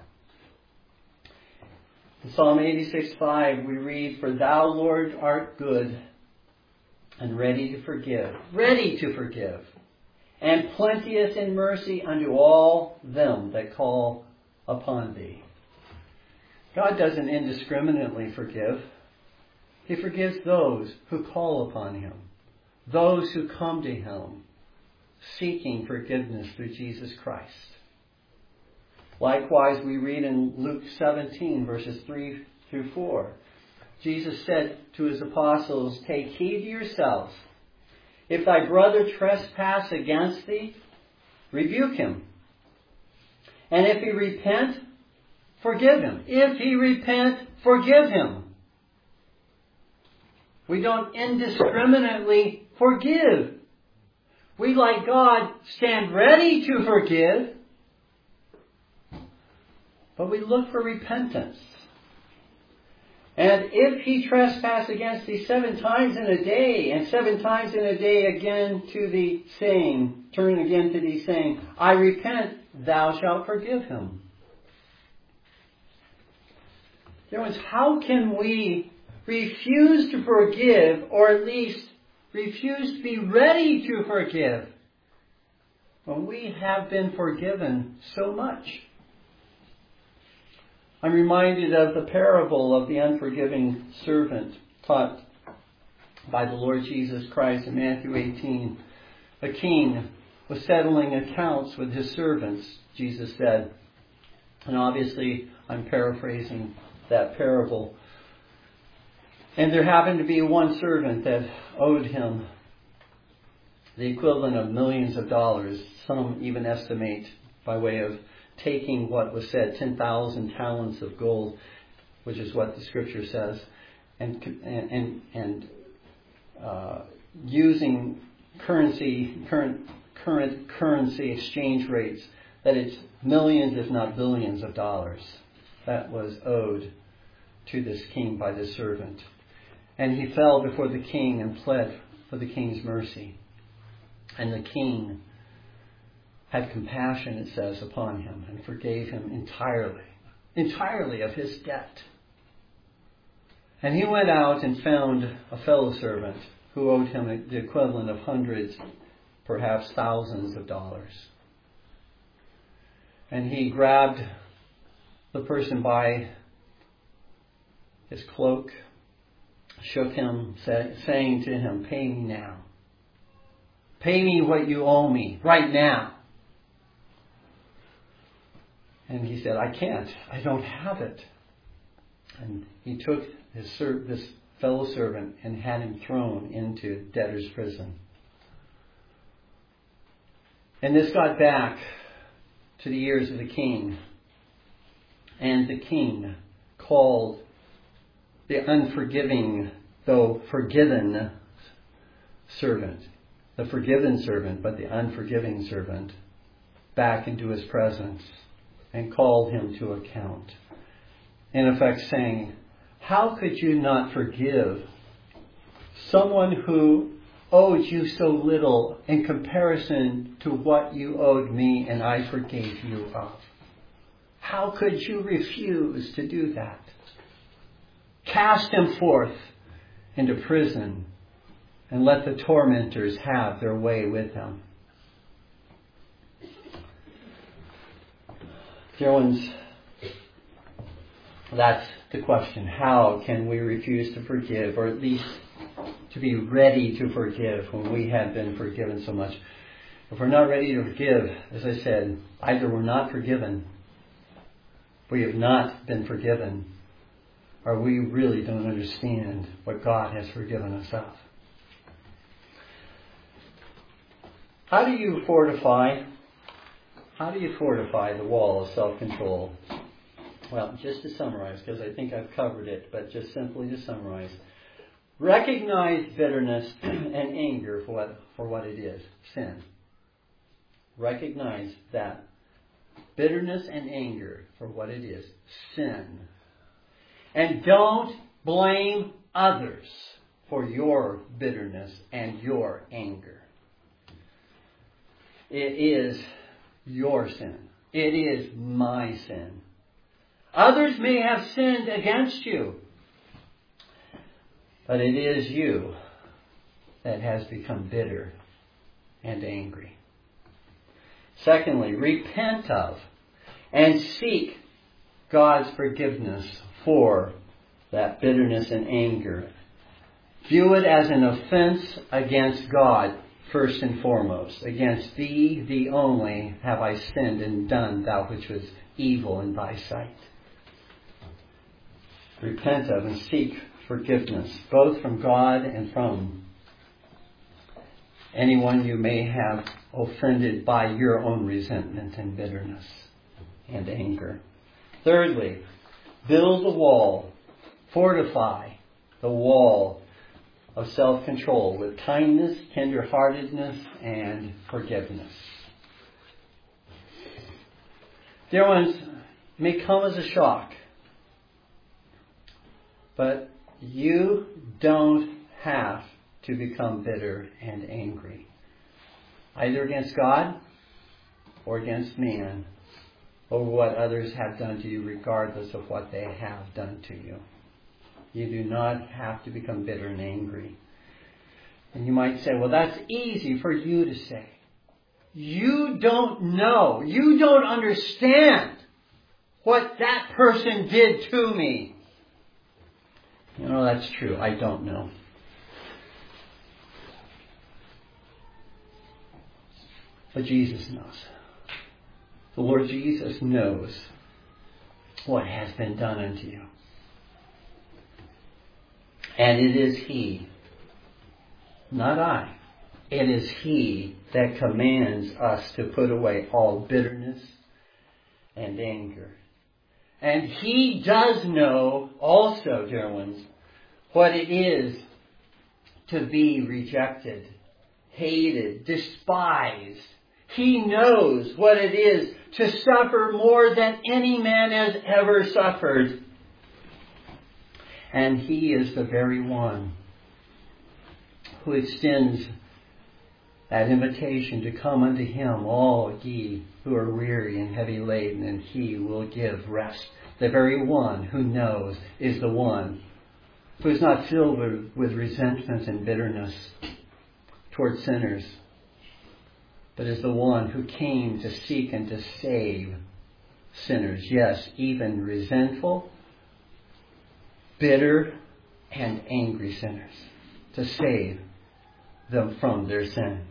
In Psalm 86:5 we read, "For thou, Lord, art good and ready to forgive, and plenteous in mercy unto all them that call upon thee." God doesn't indiscriminately forgive. He forgives those who call upon Him, those who come to Him, seeking forgiveness through Jesus Christ. Likewise, we read in Luke 17, verses 3 through 4. Jesus said to His apostles, "Take heed to yourselves. If thy brother trespass against thee, rebuke him. And if he repent, forgive him." If he repent, forgive him. We don't indiscriminately forgive. We, like God, stand ready to forgive, but we look for repentance. And if he trespass against thee 7 times in a day, and 7 times in a day again to thee saying, turn again to thee saying, "I repent," thou shalt forgive him. Dear ones, how can we refuse to forgive, or at least refuse to be ready to forgive, when we have been forgiven so much? I'm reminded of the parable of the unforgiving servant taught by the Lord Jesus Christ in Matthew 18. A king was settling accounts with his servants, Jesus said. And obviously, I'm paraphrasing that parable. And there happened to be one servant that owed him the equivalent of millions of dollars. Some even estimate, by way of taking what was said, 10,000 talents of gold, which is what the Scripture says, and using current currency exchange rates, that it's millions, if not billions, of dollars that was owed to this king by this servant. And he fell before the king and pled for the king's mercy. And the king had compassion, it says, upon him and forgave him entirely of his debt. And he went out and found a fellow servant who owed him the equivalent of hundreds, perhaps thousands of dollars. And he grabbed the person by his cloak, shook him, saying to him, "Pay me now. Pay me what you owe me right now." And he said, "I can't. I don't have it." And he took this fellow servant and had him thrown into debtor's prison. And this got back to the ears of the king. And the king called the unforgiving, though forgiven servant, the forgiven servant, but the unforgiving servant, back into his presence and called him to account. In effect saying, "How could you not forgive someone who owed you so little in comparison to what you owed me and I forgave you of? How could you refuse to do that? Cast him forth into prison and let the tormentors have their way with him." Dear ones, that's the question, how can we refuse to forgive, or at least to be ready to forgive when we have been forgiven so much? If we're not ready to forgive, as I said, either we're not forgiven, we have not been forgiven, or we really don't understand what God has forgiven us of. How do you fortify the wall of self-control? Well, just to summarize, because I think I've covered it, but just simply to summarize. Recognize bitterness and anger for what it is, sin. Recognize that bitterness and anger for what it is, sin. And don't blame others for your bitterness and your anger. It is your sin. It is my sin. Others may have sinned against you, but it is you that has become bitter and angry. Secondly, repent of and seek God's forgiveness for that bitterness and anger. View it as an offense against God, first and foremost. Against thee, thee only, have I sinned and done that which was evil in thy sight. Repent of and seek forgiveness, both from God and from anyone you may have offended by your own resentment and bitterness and anger. Thirdly, build the wall, fortify the wall of self-control with kindness, tender-heartedness, and forgiveness. Dear ones, it may come as a shock, but you don't have to become bitter and angry, either against God or against man, over what others have done to you, regardless of what they have done to you. You do not have to become bitter and angry. And you might say, well, that's easy for you to say. You don't know. You don't understand what that person did to me. You know, that's true. I don't know. But Jesus knows. The Lord Jesus knows what has been done unto you. And it is He, not I, it is He that commands us to put away all bitterness and anger. And He does know also, dear ones, what it is to be rejected, hated, despised. He knows what it is to suffer more than any man has ever suffered. And He is the very one who extends that invitation to come unto Him, all ye who are weary and heavy laden, and He will give rest. The very one who knows is the one who is not filled with resentment and bitterness towards sinners, but is the one who came to seek and to save sinners. Yes, even resentful, bitter, and angry sinners, to save them from their sin.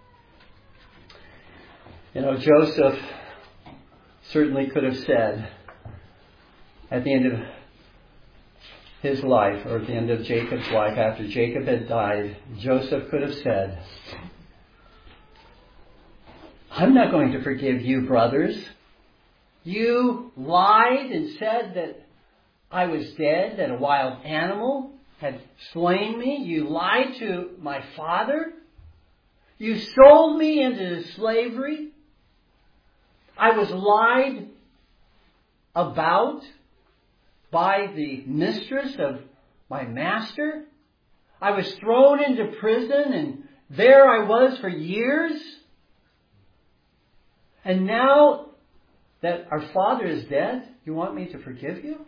You know, Joseph certainly could have said at the end of his life, or at the end of Jacob's life, after Jacob had died, Joseph could have said, I'm not going to forgive you, brothers. You lied and said that I was dead, that a wild animal had slain me. You lied to my father. You sold me into slavery. I was lied about by the mistress of my master. I was thrown into prison, and there I was for years. And now that our father is dead, you want me to forgive you?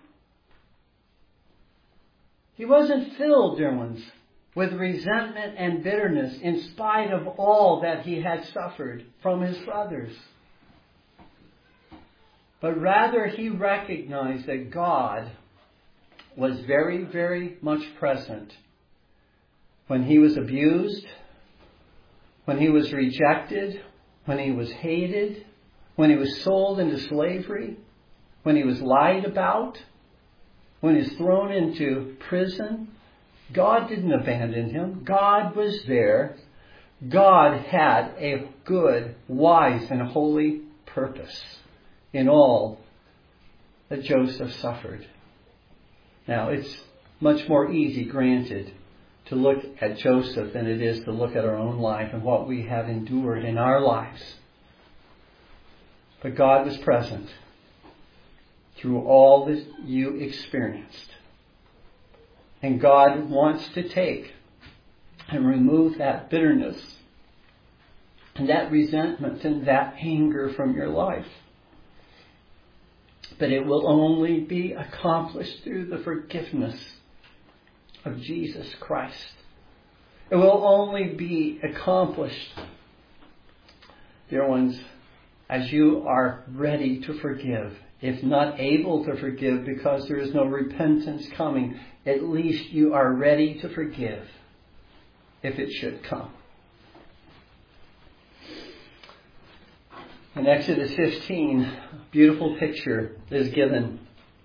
He wasn't filled, dear ones, with resentment and bitterness in spite of all that he had suffered from his brothers. But rather he recognized that God was very, very much present when he was abused, when he was rejected, when he was hated, when he was sold into slavery, when he was lied about, when he was thrown into prison. God didn't abandon him. God was there. God had a good, wise, and holy purpose in all that Joseph suffered. Now, it's much more easy, granted, to look at Joseph than it is to look at our own life and what we have endured in our lives. But God was present through all that you experienced. And God wants to take and remove that bitterness and that resentment and that anger from your life. But it will only be accomplished through the forgiveness of Jesus Christ. It will only be accomplished, dear ones, as you are ready to forgive. If not able to forgive because there is no repentance coming, at least you are ready to forgive if it should come. In Exodus 15, a beautiful picture is given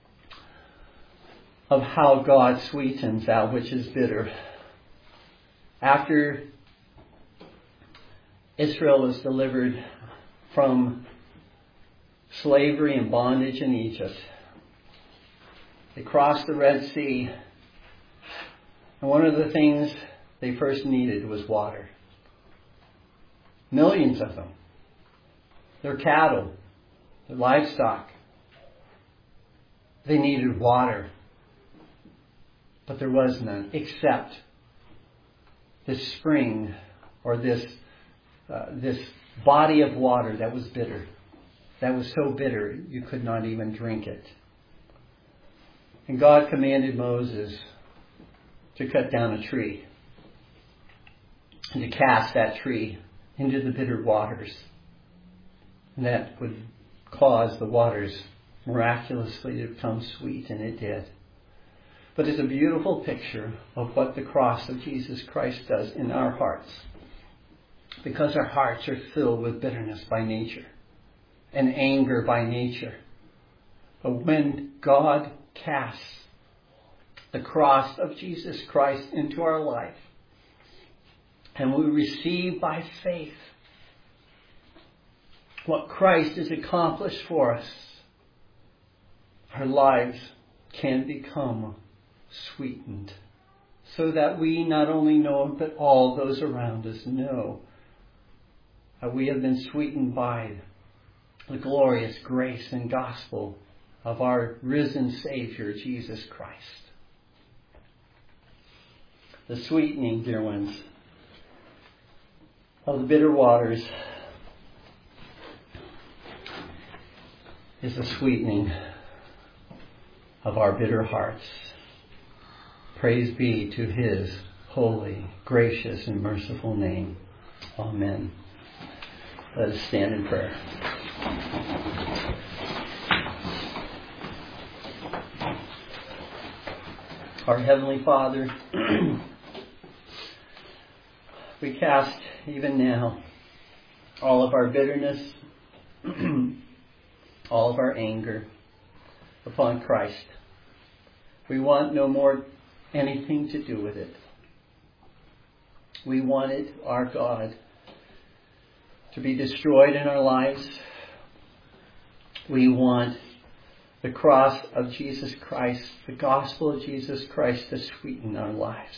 of how God sweetens that which is bitter. After Israel was delivered from slavery and bondage in Egypt, they crossed the Red Sea, and one of the things they first needed was water. Millions of them. Their cattle, their livestock. They needed water. But there was none except this spring or this body of water that was bitter. That was so bitter you could not even drink it. And God commanded Moses to cut down a tree and to cast that tree into the bitter waters. And that would cause the waters miraculously to become sweet, and it did. But it's a beautiful picture of what the cross of Jesus Christ does in our hearts. Because our hearts are filled with bitterness by nature and anger by nature. But when God casts the cross of Jesus Christ into our life, and we receive by faith what Christ has accomplished for us, our lives can become sweetened, so that we not only know, but all those around us know that we have been sweetened by the glorious grace and gospel of our risen Savior, Jesus Christ. The sweetening, dear ones, of the bitter waters is the sweetening of our bitter hearts. Praise be to His holy, gracious, and merciful name. Amen. Let us stand in prayer. Our Heavenly Father, we cast even now all of our bitterness, all of our anger upon Christ. We want no more anything to do with it. We want it, our God, to be destroyed in our lives. We want the cross of Jesus Christ, the gospel of Jesus Christ, to sweeten our lives.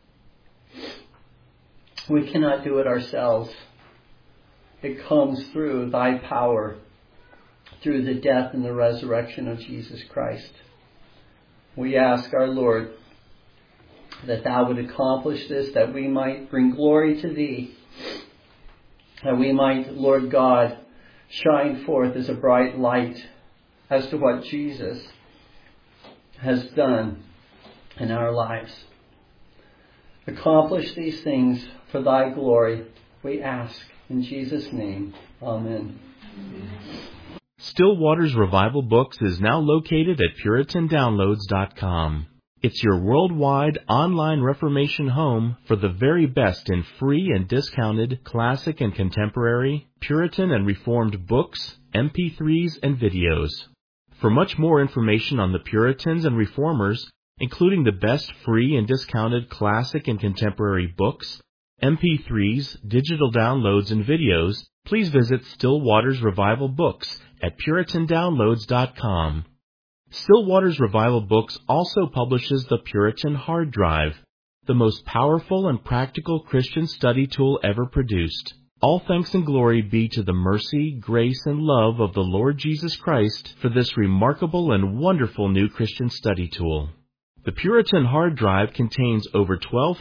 We cannot do it ourselves. It comes through Thy power, through the death and the resurrection of Jesus Christ. We ask our Lord that Thou would accomplish this, that we might bring glory to Thee, that we might, Lord God, shine forth as a bright light as to what Jesus has done in our lives. Accomplish these things for Thy glory, we ask in Jesus' name. Amen. Still Waters Revival Books is now located at PuritanDownloads.com. It's your worldwide online Reformation home for the very best in free and discounted classic and contemporary, Puritan and Reformed books, MP3s, and videos. For much more information on the Puritans and Reformers, including the best free and discounted classic and contemporary books, MP3s, digital downloads, and videos, please visit Still Waters Revival Books at PuritanDownloads.com. Still Waters Revival Books also publishes the Puritan Hard Drive, the most powerful and practical Christian study tool ever produced. All thanks and glory be to the mercy, grace, and love of the Lord Jesus Christ for this remarkable and wonderful new Christian study tool. The Puritan Hard Drive contains over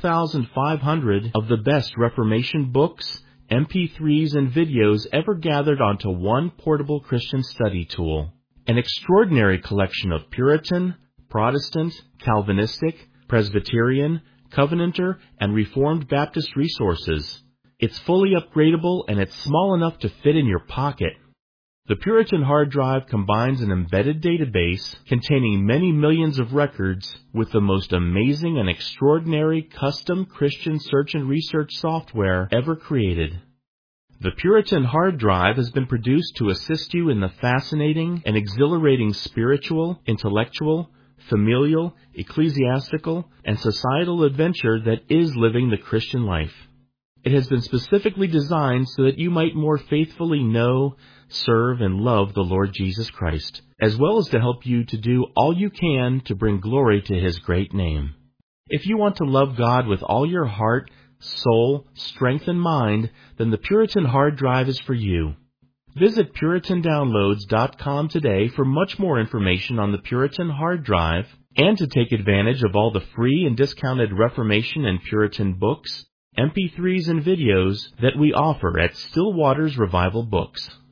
12,500 of the best Reformation books, MP3s, and videos ever gathered onto one portable Christian study tool. An extraordinary collection of Puritan, Protestant, Calvinistic, Presbyterian, Covenanter, and Reformed Baptist resources. It's fully upgradable and it's small enough to fit in your pocket. The Puritan Hard Drive combines an embedded database containing many millions of records with the most amazing and extraordinary custom Christian search and research software ever created. The Puritan Hard Drive has been produced to assist you in the fascinating and exhilarating spiritual, intellectual, familial, ecclesiastical, and societal adventure that is living the Christian life. It has been specifically designed so that you might more faithfully know, serve, and love the Lord Jesus Christ, as well as to help you to do all you can to bring glory to His great name. If you want to love God with all your heart, soul, strength, and mind, then the Puritan Hard Drive is for you. Visit PuritanDownloads.com today for much more information on the Puritan Hard Drive and to take advantage of all the free and discounted Reformation and Puritan books, MP3s, and videos that we offer at Still Waters Revival Books.